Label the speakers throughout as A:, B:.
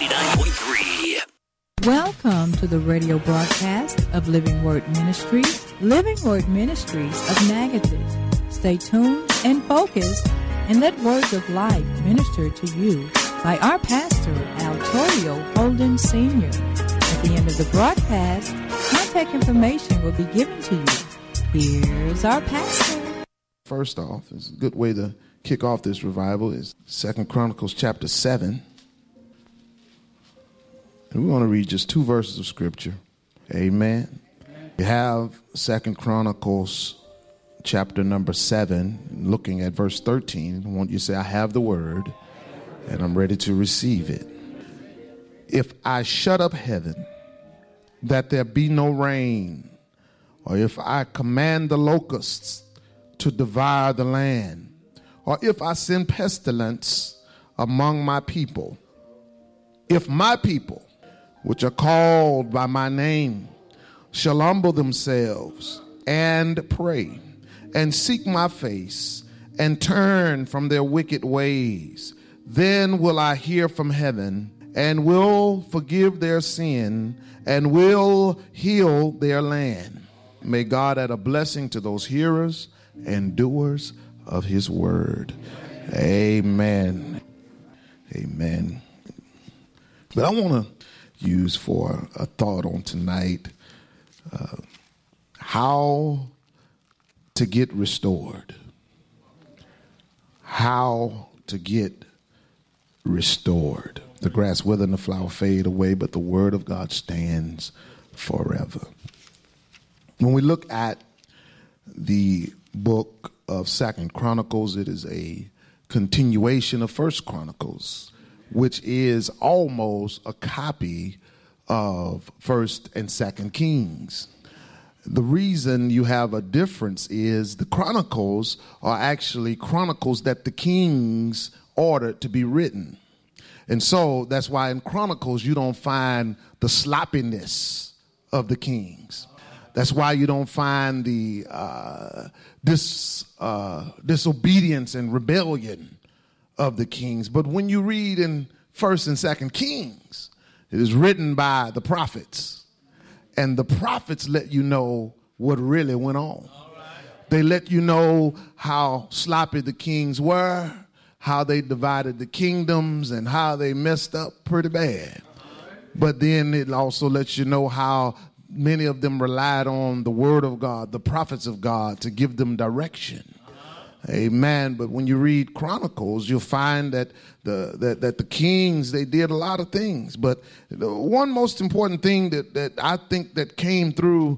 A: 99.3.
B: Welcome to the radio broadcast of Living Word Ministries, Living Word Ministries of Natchitoches. Stay tuned and focused and let words of life minister to you by our pastor, Altorio Holden Sr. At the end of the broadcast, contact information will be given to you. Here's our pastor.
C: First off, it's a good way to kick off this revival is 2 Chronicles chapter 7. And we're going to read just 2 verses of scripture. Amen. You have 2 Chronicles chapter number 7, looking at verse 13. I want you to say, I have the word, and I'm ready to receive it. If I shut up heaven, that there be no rain, or if I command the locusts to devour the land, or if I send pestilence among my people, if my people, which are called by my name, shall humble themselves and pray and seek my face and turn from their wicked ways, then will I hear from heaven and will forgive their sin and will heal their land. May God add a blessing to those hearers and doers of his word. Amen. Amen. But I want to use for a thought on tonight how to get restored. How to get restored. The grass wither and the flower fade away, but the word of God stands forever. When we look at the book of 2 Chronicles, it is a continuation of 1 Chronicles, which is almost a copy of 1st and 2nd Kings. The reason you have a difference is the Chronicles are actually chronicles that the kings ordered to be written. And so that's why in Chronicles you don't find the sloppiness of the kings. That's why you don't find the disobedience and rebellion of the kings. But when you read in 1st and 2nd Kings, it is written by the prophets. And the prophets let you know what really went on. They let you know how sloppy the kings were, how they divided the kingdoms, and how they messed up pretty bad. But then it also lets you know how many of them relied on the word of God, the prophets of God, to give them direction. Amen. But when you read Chronicles, you'll find that the kings, they did a lot of things. But the one most important thing that I think that came through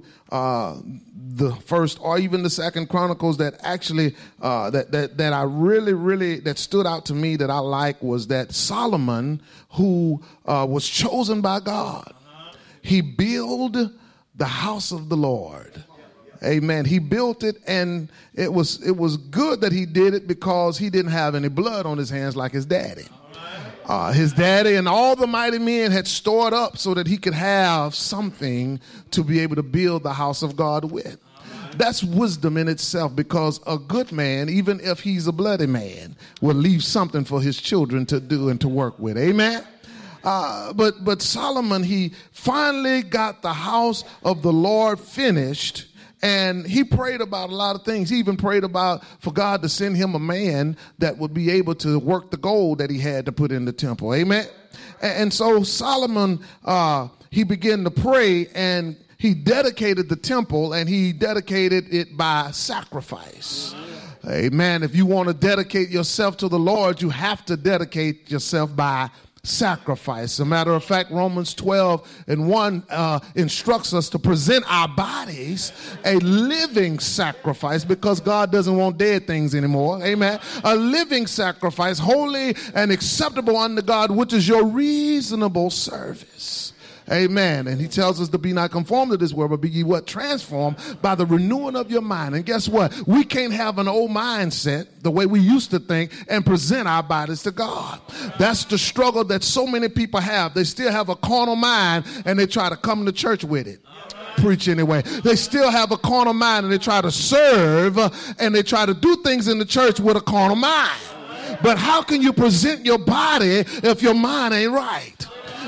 C: the first or even the 2nd Chronicles that actually that I really that stood out to me that I like was that Solomon, who was chosen by God, he built the house of the Lord. Amen. He built it, and it was good that he did it because he didn't have any blood on his hands like his daddy. His daddy and all the mighty men had stored up so that he could have something to be able to build the house of God with. That's wisdom in itself, because a good man, even if he's a bloody man, will leave something for his children to do and to work with. Amen. But Solomon, he finally got the house of the Lord finished. And he prayed about a lot of things. He even prayed about for God to send him a man that would be able to work the gold that he had to put in the temple. Amen. And so Solomon, he began to pray, and he dedicated the temple, and he dedicated it by sacrifice. Amen. If you want to dedicate yourself to the Lord, you have to dedicate yourself by sacrifice. As a matter of fact, Romans 12:1 instructs us to present our bodies a living sacrifice, because God doesn't want dead things anymore. Amen. A living sacrifice, holy and acceptable unto God, which is your reasonable service. Amen. And he tells us to be not conformed to this world, but be ye what? Transformed by the renewing of your mind. And guess what? We can't have an old mindset, the way we used to think, and present our bodies to God. That's the struggle that so many people have. They still have a carnal mind, and they try to come to church with it. Preach anyway. They still have a carnal mind, and they try to serve, and they try to do things in the church with a carnal mind. But how can you present your body if your mind ain't right?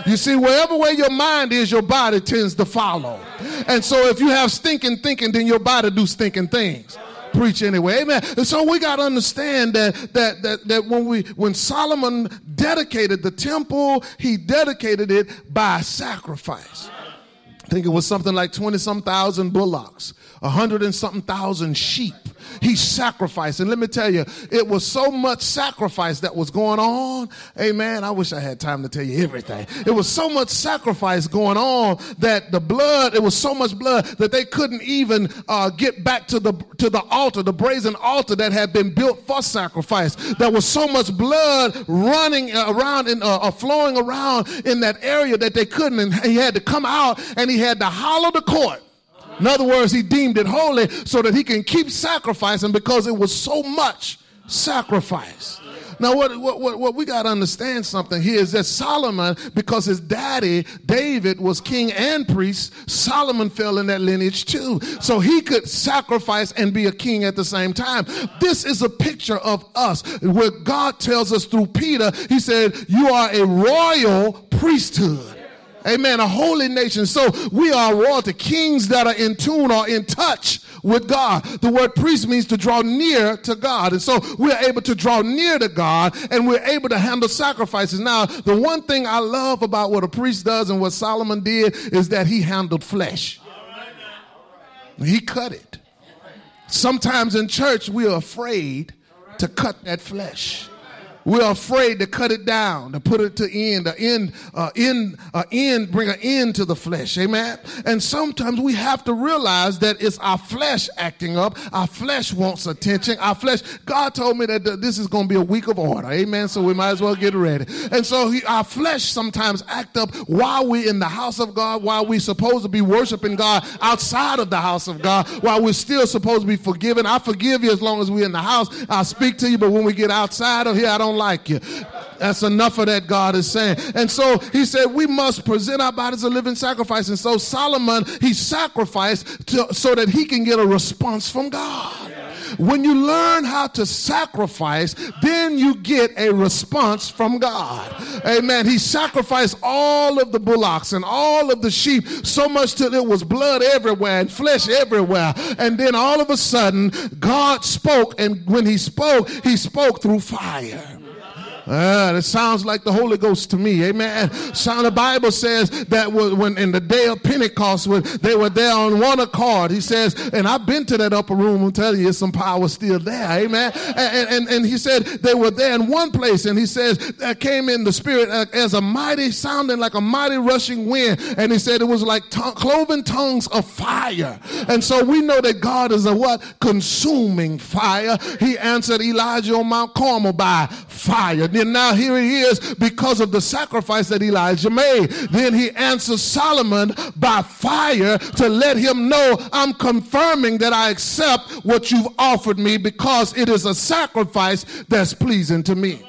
C: You see, wherever way your mind is, your body tends to follow. And so if you have stinking thinking, then your body do stinking things. Preach anyway, amen. And so we got to understand that when Solomon dedicated the temple, he dedicated it by sacrifice. I think it was something like 20-some thousand bullocks, 100-something thousand sheep. He sacrificed. And let me tell you, it was so much sacrifice that was going on. Amen. I wish I had time to tell you everything. It was so much sacrifice going on that it was so much blood that they couldn't even get back to the altar, the brazen altar that had been built for sacrifice. There was so much blood running around flowing around in that area that they couldn't. And he had to come out and he had to hollow the court. In other words, he deemed it holy so that he can keep sacrificing because it was so much sacrifice. Now, what we got to understand something here is that Solomon, because his daddy, David, was king and priest, Solomon fell in that lineage too. So he could sacrifice and be a king at the same time. This is a picture of us where God tells us through Peter, he said, you are a royal priesthood. Amen. A holy nation. So we are royalty, kings that are in tune or in touch with God. The word priest means to draw near to God. And so we're able to draw near to God and we're able to handle sacrifices. Now, the one thing I love about what a priest does and what Solomon did is that he handled flesh. He cut it. Sometimes in church, we are afraid to cut that flesh. We're afraid to cut it down, to put it to bring an end to the flesh. Amen. And sometimes we have to realize that it's our flesh acting up. Our flesh wants attention. Our flesh, God told me that this is going to be a week of order. Amen. So we might as well get ready. And so our flesh sometimes act up while we're in the house of God, while we're supposed to be worshiping God outside of the house of God, while we're still supposed to be forgiven. I forgive you as long as we're in the house. I'll speak to you, but when we get outside of here, I don't like you. That's enough of that, God is saying. And so he said we must present our bodies a living sacrifice. And so Solomon, he sacrificed so that he can get a response from God. When you learn how to sacrifice, then you get a response from God. Amen. He sacrificed all of the bullocks and all of the sheep, so much till it was blood everywhere and flesh everywhere. And then all of a sudden, God spoke, and when he spoke through fire. That sounds like the Holy Ghost to me. Amen. So the Bible says that when in the day of Pentecost, when they were there on one accord, he says, and I've been to that upper room, I'm telling you, some power still there. Amen. And he said they were there in one place, and he says that came in the spirit as a mighty, sounding like a mighty rushing wind. And he said it was like cloven tongues of fire. And so we know that God is a what? Consuming fire. He answered Elijah on Mount Carmel by fire. And now here he is because of the sacrifice that Elijah made. Then he answers Solomon by fire to let him know, I'm confirming that I accept what you've offered me because it is a sacrifice that's pleasing to me.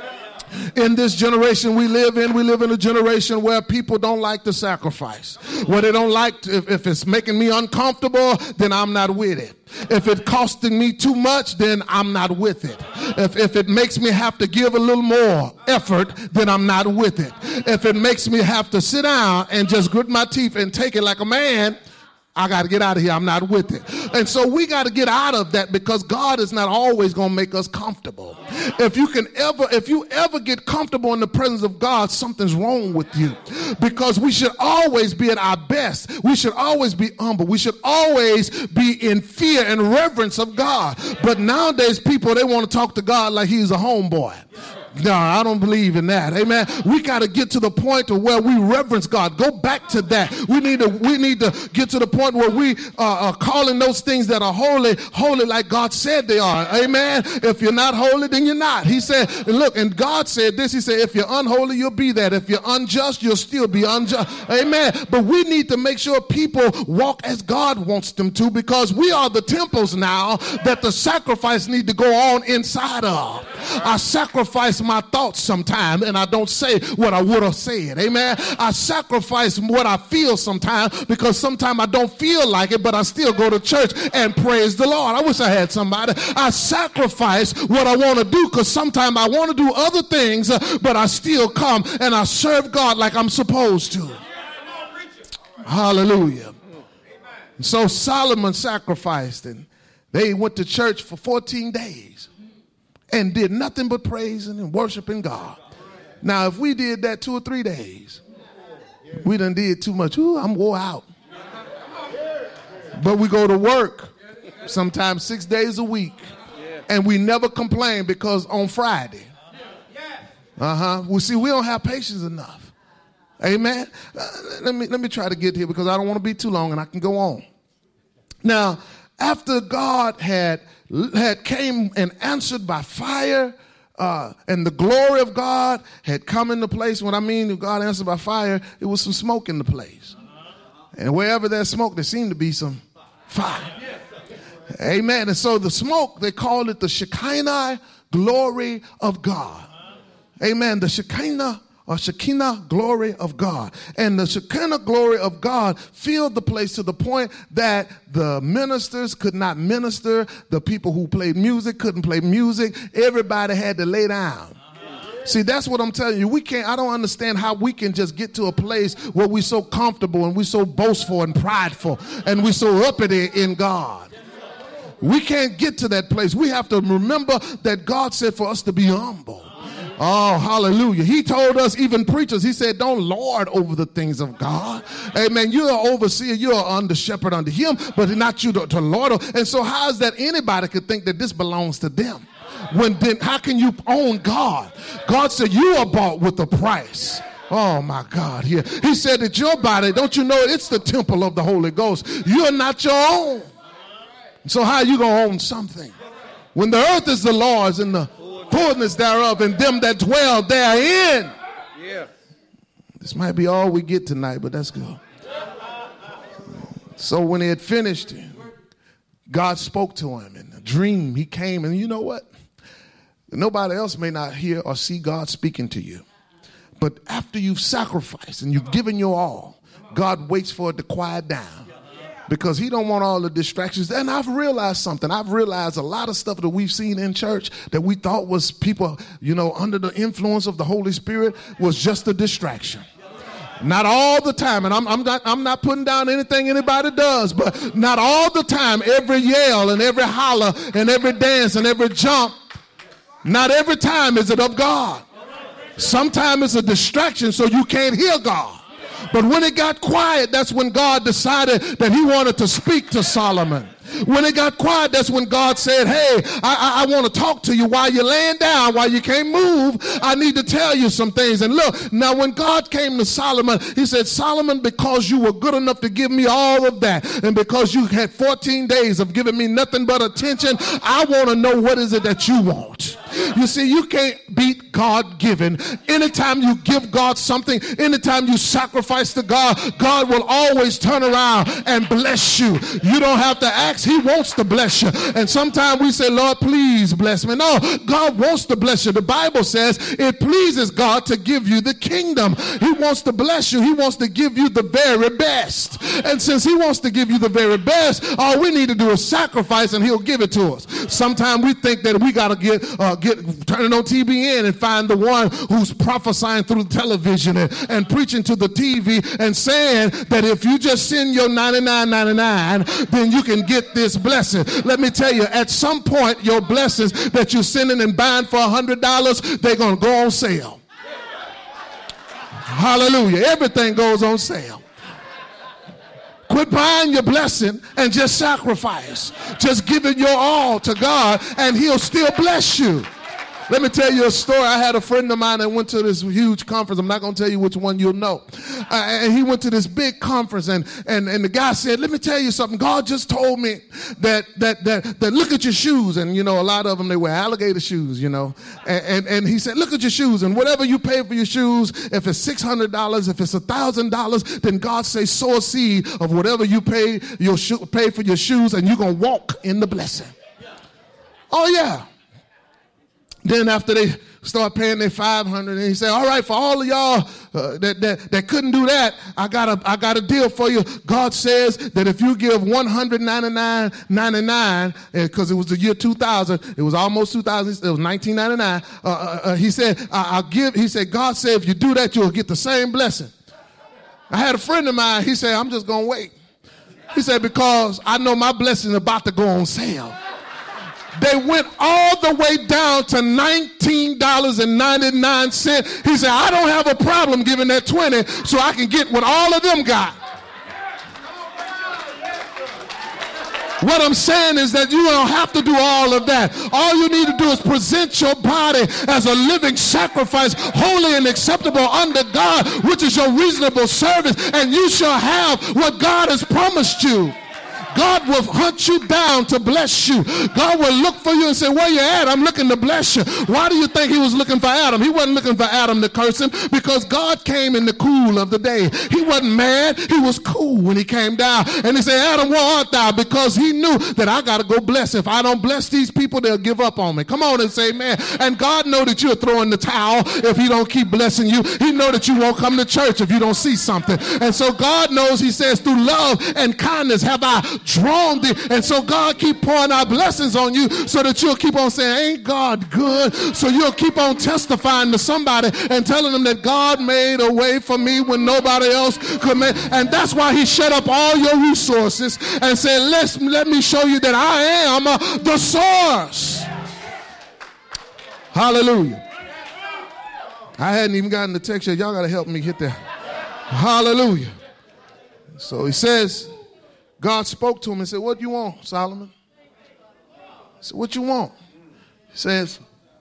C: In this generation we live in a generation where people don't like to sacrifice. Where they don't like if it's making me uncomfortable, then I'm not with it. If it's costing me too much, then I'm not with it. If it makes me have to give a little more effort, then I'm not with it. If it makes me have to sit down and just grit my teeth and take it like a man, I got to get out of here. I'm not with it. And so we got to get out of that because God is not always going to make us comfortable. If you ever get comfortable in the presence of God, something's wrong with you. Because we should always be at our best. We should always be humble. We should always be in fear and reverence of God. But nowadays people, they want to talk to God like he's a homeboy. No, I don't believe in that. Amen. We got to get to the point to where we reverence God. Go back to that. We need to get to the point where we are calling those things that are holy, holy like God said they are. Amen. If you're not holy, then you're not. He said, look, and God said this. He said, if you're unholy, you'll be that. If you're unjust, you'll still be unjust. Amen. But we need to make sure people walk as God wants them to, because we are the temples now that the sacrifice need to go on inside of. I sacrifice my thoughts sometimes and I don't say what I would have said. Amen. I sacrifice what I feel sometimes because sometimes I don't feel like it, but I still go to church and praise the Lord. I wish I had somebody. I sacrifice what I want to do because sometimes I want to do other things, but I still come and I serve God like I'm supposed to. Hallelujah. So Solomon sacrificed, and they went to church for 14 days and did nothing but praising and worshiping God. Now, if we did that 2 or 3 days, we done did too much. Ooh, I'm wore out. But we go to work sometimes 6 days a week, and we never complain because on Friday, well, see, we don't have patience enough. Amen. Let me try to get here because I don't want to be too long and I can go on. Now, after God had came and answered by fire, and the glory of God had come into place. When I mean God answered by fire, it was some smoke in the place. And wherever there's smoke, there seemed to be some fire. Amen. And so the smoke, they called it the Shekinah glory of God. Amen. The Shekinah glory of God. And the Shekinah glory of God filled the place to the point that the ministers could not minister. The people who played music couldn't play music. Everybody had to lay down. See, that's what I'm telling you. I don't understand how we can just get to a place where we're so comfortable and we're so boastful and prideful and we're so uppity in God. We can't get to that place. We have to remember that God said for us to be humble. Oh, hallelujah. He told us, even preachers, he said, don't lord over the things of God. Amen. You're an overseer. You're an under shepherd under him, but not you to lord. And so how is that anybody could think that this belongs to them? How can you own God? God said you are bought with a price. Oh my God. Here he said that your body, don't you know it's the temple of the Holy Ghost? You're not your own. So how are you going to own something? When the earth is the Lord's and the fullness thereof and them that dwell therein. Yeah. This might be all we get tonight, but that's good. So when he had finished, God spoke to him in a dream. He came, and you know what? Nobody else may not hear or see God speaking to you. But after you've sacrificed and you've given your all, God waits for it to quiet down. Because he don't want all the distractions. And I've realized something. I've realized a lot of stuff that we've seen in church that we thought was people, under the influence of the Holy Spirit was just a distraction. Not all the time. And I'm not putting down anything anybody does, but not all the time. Every yell and every holler and every dance and every jump, not every time is it of God. Sometimes it's a distraction so you can't hear God. But when it got quiet, that's when God decided that he wanted to speak to Solomon. When it got quiet, that's when God said, hey, I want to talk to you while you're laying down, while you can't move. I need to tell you some things. And look, now when God came to Solomon, he said, Solomon, because you were good enough to give me all of that, and because you had 14 days of giving me nothing but attention, I want to know what is it that you want. You see, you can't beat God-given. Anytime you give God something, anytime you sacrifice to God, God will always turn around and bless you. You don't have to ask. He wants to bless you. And sometimes we say, Lord, please bless me. No, God wants to bless you. The Bible says it pleases God to give you the kingdom. He wants to bless you. He wants to give you the very best. And since he wants to give you the very best, all we need to do is sacrifice and he'll give it to us. Sometimes we think that we got to turn it on TBN and find the one who's prophesying through the television and preaching to the TV and saying that if you just send your $99.99, then you can get this blessing. Let me tell you, at some point, your blessings that you're sending and buying for $100, they're going to go on sale. Hallelujah. Everything goes on sale. Quit buying your blessing and just sacrifice. Just give it your all to God and he'll still bless you. Let me tell you a story. I had a friend of mine that went to this huge conference. I'm not going to tell you which one you'll know. And he went to this big conference, and the guy said, let me tell you something. God just told me that look at your shoes. And, a lot of them, they wear alligator shoes, And he said, look at your shoes. And whatever you pay for your shoes, if it's $600, if it's $1,000, then God says sow a seed of whatever you pay for your shoes, and you're going to walk in the blessing. Oh, yeah. Then after they start paying their $500, and he said, all right, for all of y'all that couldn't do that, I got a deal for you. God says that if you give $199.99, because it was the year 2000, it was almost 2000, it was $19.99. He said, God said if you do that, you'll get the same blessing. I had a friend of mine, he said, I'm just going to wait. He said, because I know my blessing is about to go on sale. They went all the way down to $19.99. He said, I don't have a problem giving that 20 so I can get what all of them got. What I'm saying is that you don't have to do all of that. All you need to do is present your body as a living sacrifice, holy and acceptable unto God, which is your reasonable service, and you shall have what God has promised you. God will hunt you down to bless you. God will look for you and say, where you at? I'm looking to bless you. Why do you think he was looking for Adam? He wasn't looking for Adam to curse him, because God came in the cool of the day. He wasn't mad. He was cool when he came down. And he said, Adam, where art thou? Because he knew that I got to go bless. If I don't bless these people, they'll give up on me. Come on and say, man. And God know that you're throwing the towel if he don't keep blessing you. He know that you won't come to church if you don't see something. And so God knows, he says, through love and kindness have I drawn thee. And so God keep pouring out blessings on you so that you'll keep on saying, ain't God good? So you'll keep on testifying to somebody and telling them that God made a way for me when nobody else could make. And that's why he shut up all your resources and said, let me show you that I am the source. Hallelujah. I hadn't even gotten the text yet. Y'all got to help me get there. Hallelujah. So he says, God spoke to him and said, what do you want, Solomon? He said, what you want? He says,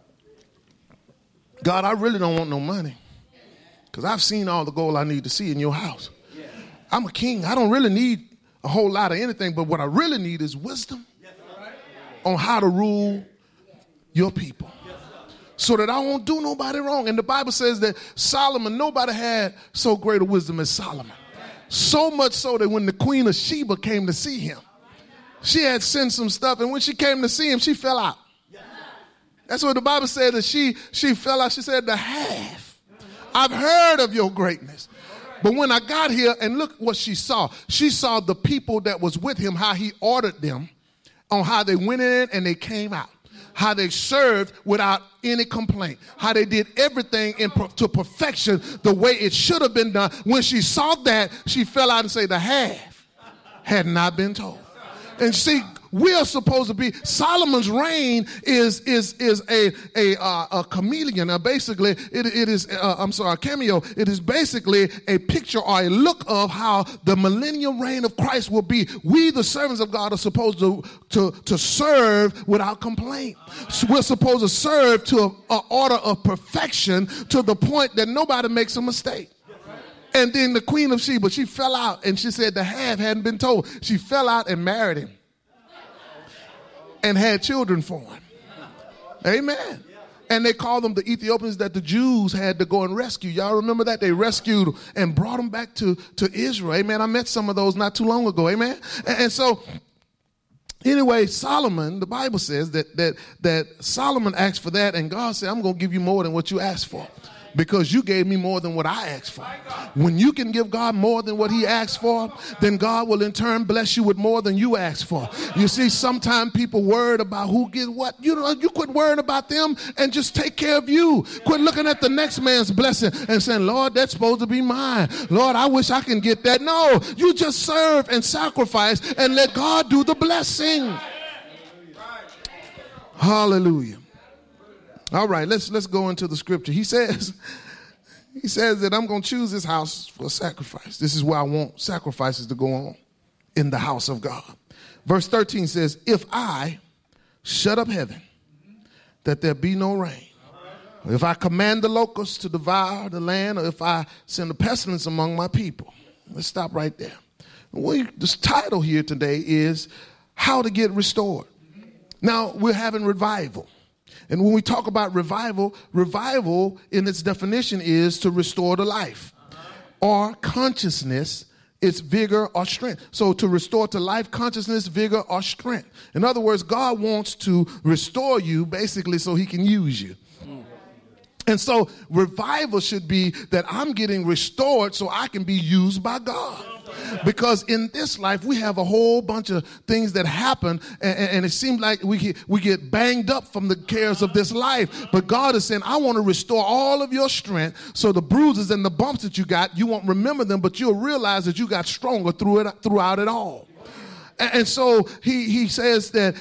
C: God, I really don't want no money, because I've seen all the gold I need to see in your house. I'm a king. I don't really need a whole lot of anything, but what I really need is wisdom on how to rule your people so that I won't do nobody wrong. And the Bible says that Solomon, nobody had so great a wisdom as Solomon. So much so that when the Queen of Sheba came to see him, she had sent some stuff, and when she came to see him, she fell out. That's what the Bible said, that she fell out. She said, the half. I've heard of your greatness. But when I got here, and look what she saw. She saw the people that was with him, how he ordered them, on how they went in and they came out. How they served without any complaint, how they did everything to perfection the way it should have been done. When she saw that, she fell out and said, the half had not been told. And see, we are supposed to be, Solomon's reign is a chameleon. Basically, it is a cameo. It is basically a picture or a look of how the millennial reign of Christ will be. We, the servants of God, are supposed to serve without complaint. So we're supposed to serve to an order of perfection to the point that nobody makes a mistake. And then the Queen of Sheba, she fell out, and she said the half hadn't been told. She fell out and married him and had children for him. Amen. And they called them the Ethiopians that the Jews had to go and rescue. Y'all remember that? They rescued and brought them back to Israel. Amen. I met some of those not too long ago. Amen. And so anyway, Solomon, the Bible says that Solomon asked for that, and God said, I'm going to give you more than what you asked for, because you gave me more than what I asked for. When you can give God more than what he asked for, then God will in turn bless you with more than you asked for. You see, sometimes people worried about who gets what. You quit worrying about them and just take care of you. Quit looking at the next man's blessing and saying, Lord, that's supposed to be mine. Lord, I wish I can get that. No, you just serve and sacrifice and let God do the blessing. Hallelujah. All right, let's go into the scripture. He says that I'm going to choose this house for a sacrifice. This is where I want sacrifices to go on, in the house of God. Verse 13 says, if I shut up heaven, that there be no rain, or if I command the locusts to devour the land, or if I send a pestilence among my people. Let's stop right there. This title here today is how to get restored. Now, we're having revival. And when we talk about revival, revival in its definition is to restore to life or consciousness it's vigor or strength. So to restore to life, consciousness, vigor, or strength. In other words, God wants to restore you basically so he can use you. And so revival should be that I'm getting restored so I can be used by God. Because in this life, we have a whole bunch of things that happen, and it seems like we get banged up from the cares of this life. But God is saying, I want to restore all of your strength so the bruises and the bumps that you got, you won't remember them, but you'll realize that you got stronger throughout it all. And so he says that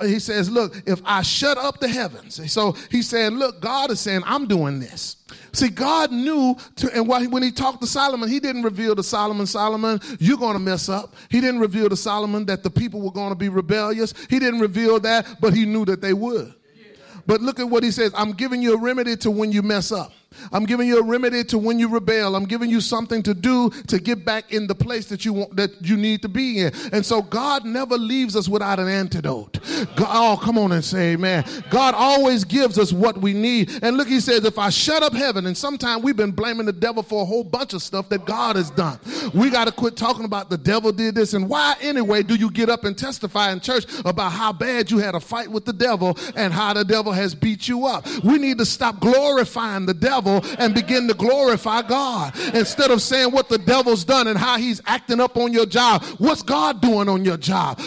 C: if I shut up the heavens. So he's saying, look, God is saying, I'm doing this. See, God knew, when he talked to Solomon, he didn't reveal to Solomon, you're going to mess up. He didn't reveal to Solomon that the people were going to be rebellious. He didn't reveal that, but he knew that they would. But look at what he says. I'm giving you a remedy to when you mess up. I'm giving you a remedy to when you rebel. I'm giving you something to do to get back in the place that you need to be in. And so God never leaves us without an antidote. God, come on and say amen. God always gives us what we need. And look, he says, if I shut up heaven, and sometimes we've been blaming the devil for a whole bunch of stuff that God has done. We got to quit talking about the devil did this. And why anyway do you get up and testify in church about how bad you had a fight with the devil and how the devil has beat you up? We need to stop glorifying the devil and begin to glorify God. Instead of saying what the devil's done and how he's acting up on your job, what's God doing on your job?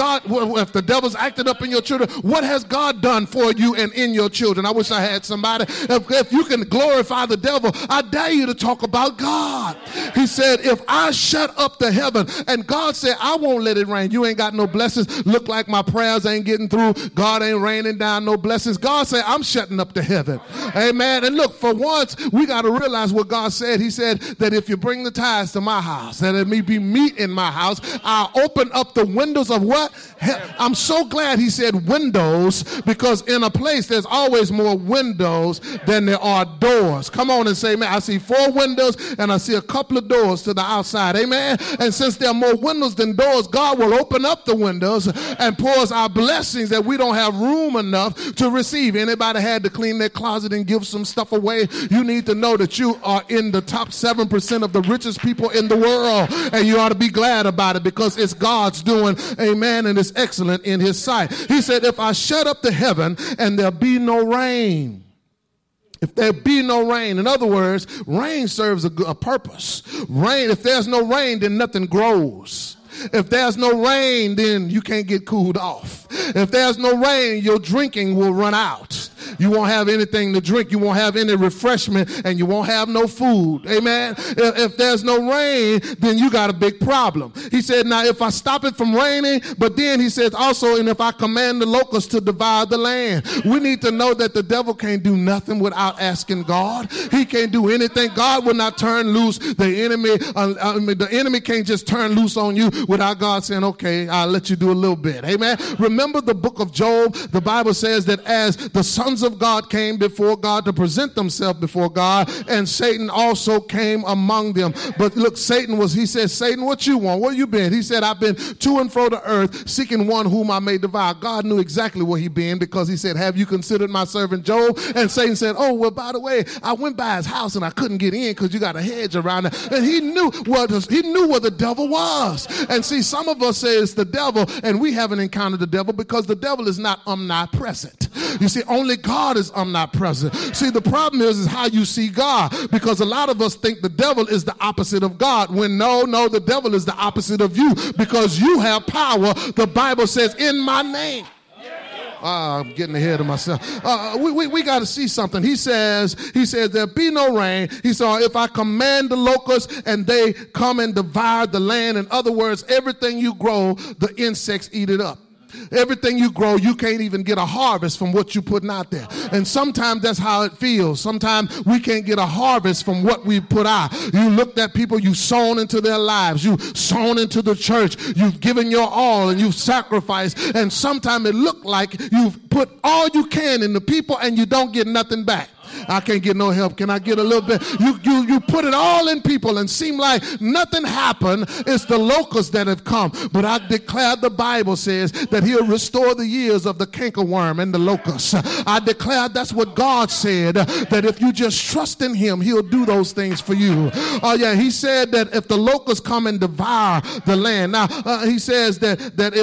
C: If the devil's acting up in your children, what has God done for you and in your children? I wish I had somebody. If you can glorify the devil, I dare you to talk about God. He said, if I shut up the heaven, and God said, I won't let it rain. You ain't got no blessings. Look like my prayers ain't getting through. God ain't raining down no blessings. God said, I'm shutting up the heaven. Amen. And look, for once, we got to realize what God said. He said that if you bring the tithes to my house, that it may be meat in my house, I'll open up the windows of what? I'm so glad he said windows, because in a place there's always more windows than there are doors. Come on and say amen. I see 4 windows and I see a couple of doors to the outside. Amen. And since there are more windows than doors, God will open up the windows and pours our blessings that we don't have room enough to receive. Anybody had to clean their closet and give some stuff away? You need to know that you are in the top 7% of the richest people in the world, and you ought to be glad about it because it's God's doing, amen, and it's excellent in his sight. He said, if I shut up the heaven and there be no rain, if there be no rain, in other words, rain serves a purpose. Rain, if there's no rain, then nothing grows. If there's no rain, then you can't get cooled off. If there's no rain, your drinking will run out. You won't have anything to drink. You won't have any refreshment, and you won't have no food. Amen. If there's no rain, then you got a big problem. He said, now if I stop it from raining, but then he says also, and if I command the locusts to devour the land. We need to know that the devil can't do nothing without asking God. He can't do anything. God will not turn loose the enemy. The enemy can't just turn loose on you without God saying, okay, I'll let you do a little bit. Amen. Remember the book of Job. The Bible says that as the sons of God came before God to present themselves before God, and Satan also came among them. But look, he said, Satan, what you want? Where you been? He said, I've been to and fro the earth, seeking one whom I may devour. God knew exactly where he been, because he said, have you considered my servant Job? And Satan said, oh, well, by the way, I went by his house and I couldn't get in because you got a hedge around it. And he knew where the devil was. And see, some of us say it's the devil, and we haven't encountered the devil because the devil is not omnipresent. You see, only God is omnipresent. See, the problem is how you see God, because a lot of us think the devil is the opposite of God, when no, the devil is the opposite of you, because you have power. The Bible says, in my name. I'm getting ahead of myself. We got to see something. He says, there be no rain. He said, if I command the locusts and they come and devour the land. In other words, everything you grow, the insects eat it up. Everything you grow, you can't even get a harvest from what you're putting out there. And sometimes that's how it feels. Sometimes we can't get a harvest from what we put out. You looked at people, you've sown into their lives. You've sown into the church. You've given your all and you've sacrificed. And sometimes it looked like you've put all you can in the people and you don't get nothing back. I can't get no help. Can I get a little bit? You put it all in people and seem like nothing happened. It's the locusts that have come. But I declare the Bible says that he'll restore the years of the cankerworm and the locust. I declare that's what God said, that if you just trust in him, he'll do those things for you. Oh yeah, he said that if the locusts come and devour the land. Now he says that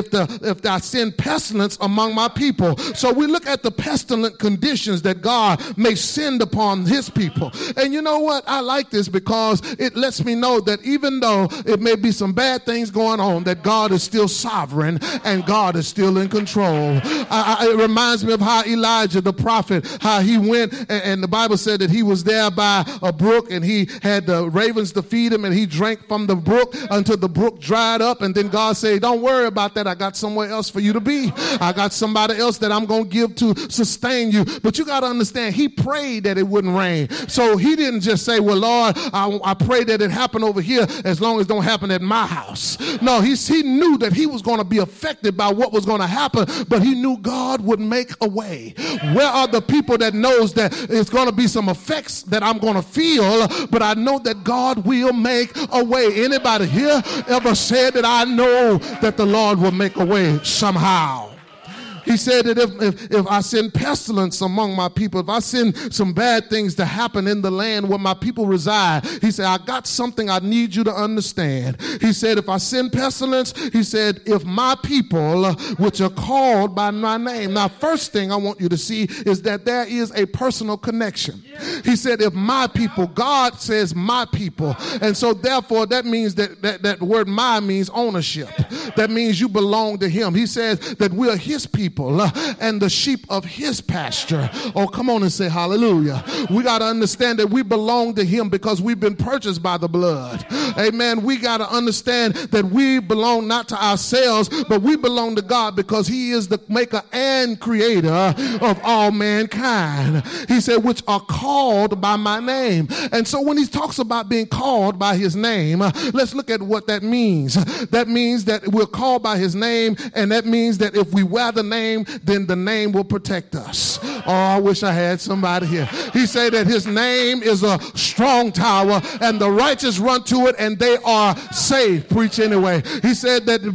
C: if I send pestilence among my people. So we look at the pestilent conditions that God may send upon his people. And you know what? I like this because it lets me know that even though it may be some bad things going on, that God is still sovereign and God is still in control. It reminds me of how Elijah the prophet, how he went and the Bible said that he was there by a brook and he had the ravens to feed him and he drank from the brook until the brook dried up. And then God said, don't worry about that. I got somewhere else for you to be. I got somebody else that I'm going to give to sustain you. But you got to understand, he prayed that it wouldn't rain. So he didn't just say, well, Lord, I pray that it happen over here as long as it don't happen at my house. No, he knew that he was going to be affected by what was going to happen, but he knew God would make a way. Where are the people that knows that it's going to be some effects that I'm going to feel, but I know that God will make a way? Anybody here ever said that I know that the Lord will make a way somehow? He said that if I send pestilence among my people, if I send some bad things to happen in the land where my people reside, he said, I got something I need you to understand. He said, if I send pestilence, he said, if my people, which are called by my name. Now, first thing I want you to see is that there is a personal connection. He said, if my people, God says my people. And so therefore, that means that word my means ownership. That means you belong to him. He says that we are his people. And the sheep of his pasture. Oh, come on and say hallelujah. We got to understand that we belong to him because we've been purchased by the blood. Amen. We got to understand that we belong not to ourselves, but we belong to God because he is the maker and creator of all mankind. He said, which are called by my name. And so when he talks about being called by his name, let's look at what that means. That means that we're called by his name, and that means that if we wear the name, then the name will protect us. Oh, I wish I had somebody here. He said that his name is a strong tower and the righteous run to it and they are saved. Preach anyway. He said that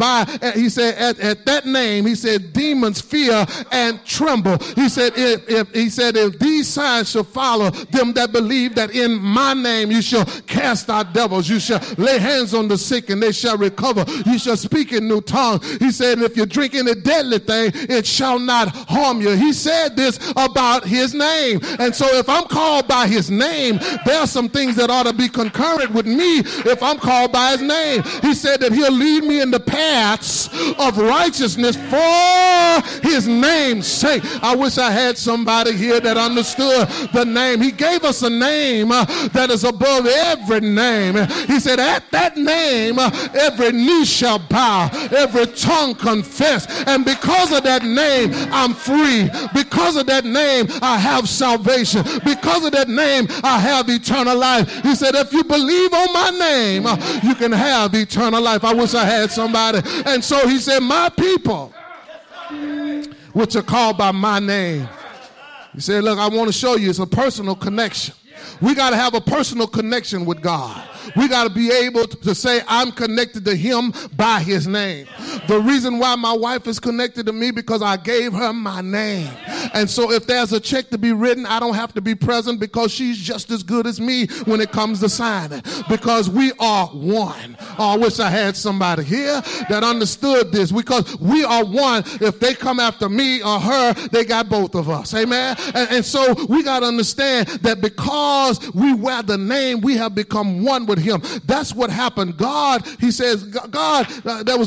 C: at that name, he said demons fear and tremble. He said if these signs shall follow them that believe, that in my name you shall cast out devils, you shall lay hands on the sick and they shall recover, you shall speak in new tongues. He said if you're drinking a deadly thing, it shall not harm you. He said this about his name. And so if I'm called by his name, there are some things that ought to be concurrent with me if I'm called by his name. He said that he'll lead me in the paths of righteousness for his name's sake. I wish I had somebody here that understood the name. He gave us a name that is above every name. He said at that name, every knee shall bow, every tongue confess. And because of that name, I'm free. Because of that name, I have salvation. Because of that name, I have eternal life. He said, if you believe on my name, you can have eternal life. I wish I had somebody. And so he said, my people, which are called by my name. He said, look, I want to show you it's a personal connection. We got to have a personal connection with God. We got to be able to say, I'm connected to him by his name. The reason why my wife is connected to me because I gave her my name. And so if there's a check to be written, I don't have to be present because she's just as good as me when it comes to signing. Because we are one. Oh, I wish I had somebody here that understood this. Because we are one. If they come after me or her, they got both of us. Amen? And so we got to understand that because we wear the name, we have become one with him. That's what happened. God, he says, God, there was